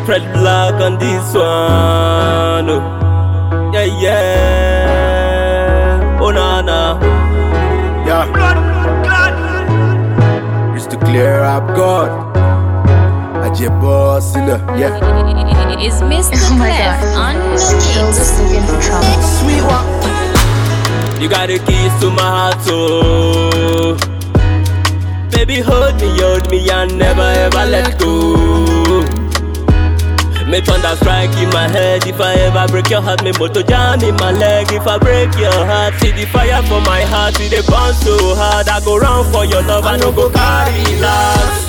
Fred Black on this one. Oh. Yeah, yeah. Oh, nah, nah. Yeah. Used to clear up God. Ajay Boss, yeah. It's Mr. Clef on the Shoulders looking for trouble. Sweet one. You got the keys to my heart, oh. Baby, hold me, and never ever let go. May thunder strike in my head if I ever break your heart. May motor jam in my leg if I break your heart. See the fire for my heart, see the burn so hard. I go round for your love, I no go carry last.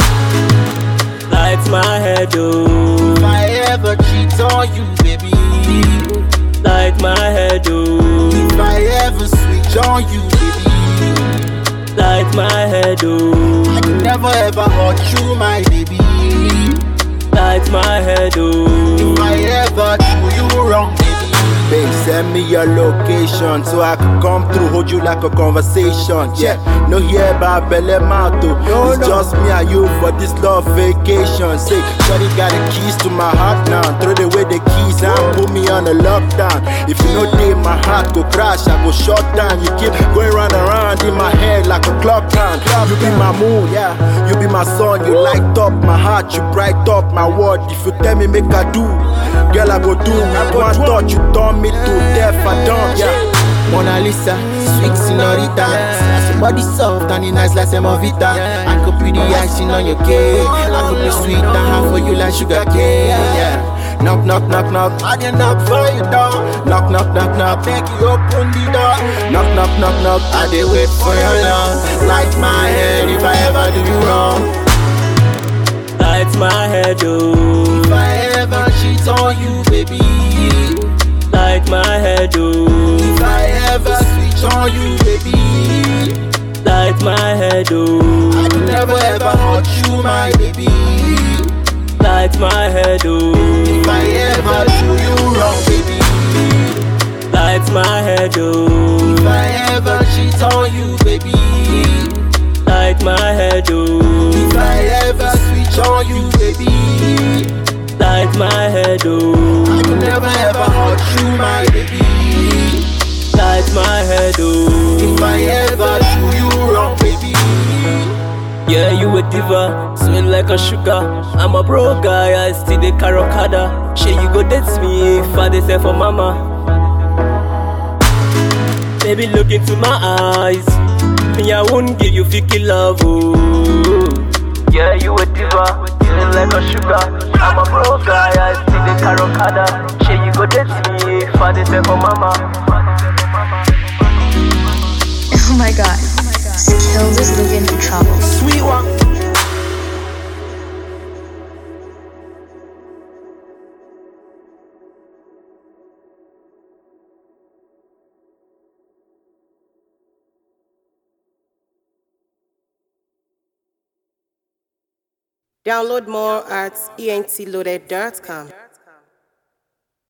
Light my head, oh. If I ever cheat on you, baby. Light my head, oh. If I ever switch on you, baby. Light my head, oh. I can never ever hurt you, my baby. Light my head, oh. If I ever do you wrong, baby. Babe, send me your location so I can come through, hold you like a conversation. Yeah, no hear about Belle Mato. It's just me and you for this love vacation. Say, shawty got the keys to my heart now. Throw away the keys and put me on a lockdown. If you know day, my heart go crash, I go shut down. You keep going round and round in my head like a clock down. You be my moon, yeah. You be my sun, you light up my heart, you bright up my world. If you tell me make I do, girl I go do. One touch, you turn me to death, I don't, yeah. Mona Lisa, sweet señorita. Your body soft and it nice like semovita. I could be the icing on your cake. I could be sweet and hot for you like sugar cane, yeah. Knock, knock, knock, knock. I can knock for you, door. Knock, knock, knock, knock. Make you open the door. Knock, knock, knock, knock. I did wait for your love. Light my head if I ever do you wrong. Light my head, oh. If I ever cheat on you, baby. Light my head, oh. If I ever switch on you, baby. Light my head, oh. I can never ever hurt you, my baby. Light my head, oh. If I ever do you wrong, baby. Light my head, oh. If I ever cheat on you, baby. Light my head, oh. If I ever switch on you, baby. Light my head, oh. I can never ever hurt you, my baby. Light my head, oh. If I ever do you wrong, baby. Yeah, you a diva, sweet like a sugar. I'm a broke guy, I still the carocada. Shey you go date me if I dey say for mama. Baby, look into my eyes. Me, I won't give you fake love, oh. Yeah, you a diva, sweet like a sugar. I'm a broke guy, I still the carocada. Shey you go date me if I dey say for mama. Oh my god. Skills is looking for trouble. Sweet one. Download more at entloaded.com.